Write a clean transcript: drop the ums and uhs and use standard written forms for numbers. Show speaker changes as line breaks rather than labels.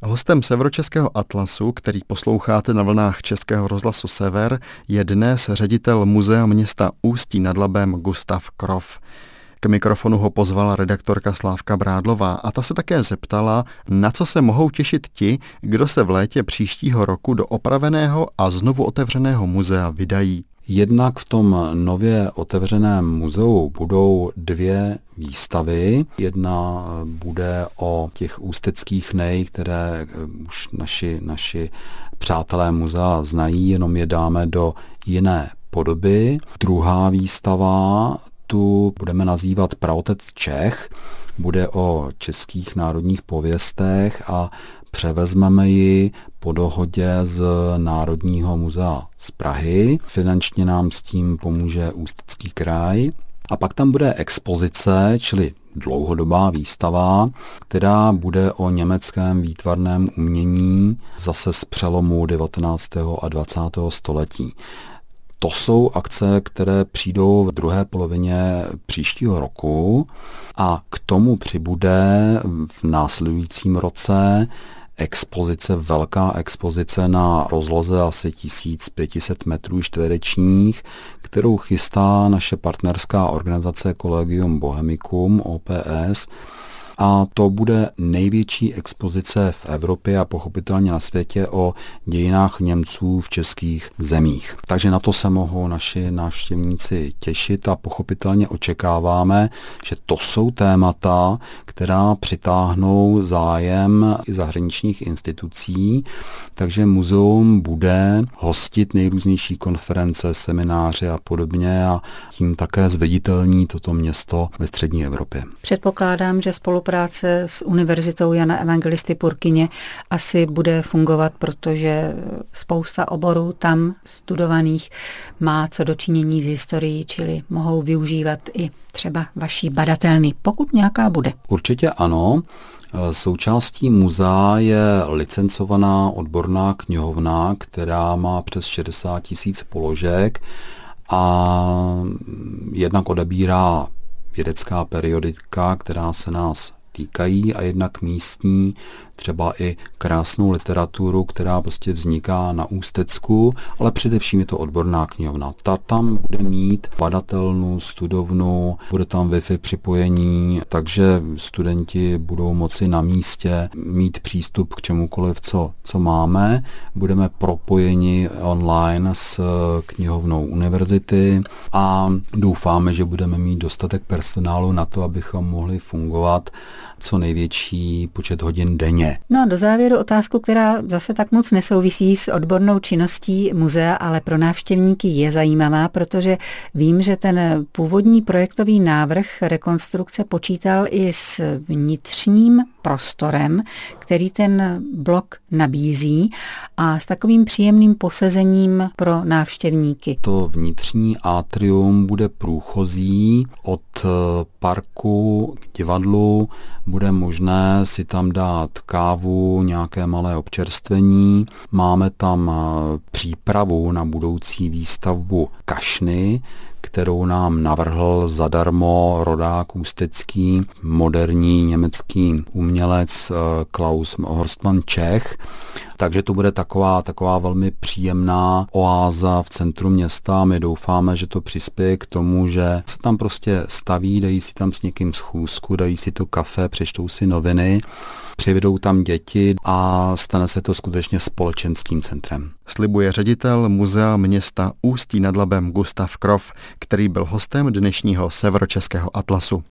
Hostem Severočeského atlasu, který posloucháte na vlnách Českého rozhlasu Sever, je dnes ředitel Muzea města Ústí nad Labem Gustav Krof. K mikrofonu ho pozvala redaktorka Slávka Brádlová a ta se také zeptala, na co se mohou těšit ti, kdo se v létě příštího roku do opraveného a znovu otevřeného muzea vydají.
Jednak v tom nově otevřeném muzeu budou dvě výstavy. Jedna bude o těch ústeckých nej, které už naši přátelé muzea znají, jenom je dáme do jiné podoby. Druhá výstava tu budeme nazývat Praotec Čech. Bude o českých národních pověstech a převezmeme ji po dohodě z Národního muzea z Prahy. Finančně nám s tím pomůže Ústecký kraj. A pak tam bude expozice, čili dlouhodobá výstava, která bude o německém výtvarném umění zase z přelomu 19. a 20. století. To jsou akce, které přijdou v druhé polovině příštího roku a k tomu přibude v následujícím roce velká expozice na rozloze asi 1500 metrů čtverečních, kterou chystá naše partnerská organizace Collegium Bohemicum, OPS, a to bude největší expozice v Evropě a pochopitelně na světě o dějinách Němců v českých zemích. Takže na to se mohou naši návštěvníci těšit a pochopitelně očekáváme, že to jsou témata, která přitáhnou zájem i zahraničních institucí, takže muzeum bude hostit nejrůznější konference, semináře a podobně a tím také zviditelní toto město ve střední Evropě.
Předpokládám, že spolupráce s Univerzitou Jana Evangelisty Purkyně asi bude fungovat, protože spousta oborů tam studovaných má co dočinění s historií, čili mohou využívat i třeba vaší badatelny, pokud nějaká bude.
Určitě ano. Součástí muzea je licencovaná odborná knihovna, která má přes 60 000 položek a jednak odebírá vědecká periodika, která se nás týkají, a jednak místní, třeba i krásnou literaturu, která prostě vzniká na Ústecku, ale především je to odborná knihovna. Ta tam bude mít badatelnu, studovnu, bude tam Wi-Fi připojení, takže studenti budou moci na místě mít přístup k čemukoliv, co máme. Budeme propojeni online s knihovnou univerzity a doufáme, že budeme mít dostatek personálu na to, abychom mohli fungovat co největší počet hodin denně.
No a do závěru otázku, která zase tak moc nesouvisí s odbornou činností muzea, ale pro návštěvníky je zajímavá, protože vím, že ten původní projektový návrh rekonstrukce počítal i s vnitřním prostorem, který ten blok nabízí a s takovým příjemným posezením pro návštěvníky.
To vnitřní atrium bude průchozí od parku k divadlu, bude možné si tam dát kávu, nějaké malé občerstvení. Máme tam přípravu na budoucí výstavbu kašny, kterou nám navrhl zadarmo rodák ústecký, moderní německý umělec Klaus Horstmann Čech. Takže to bude taková velmi příjemná oáza v centru města. My doufáme, že to přispěje k tomu, že se tam prostě staví, dají si tam s někým schůzku, dají si to kafe, přečtou si noviny, přivedou tam děti a stane se to skutečně společenským centrem.
Slibuje ředitel Muzea města Ústí nad Labem Gustav Krof, který byl hostem dnešního Severočeského atlasu.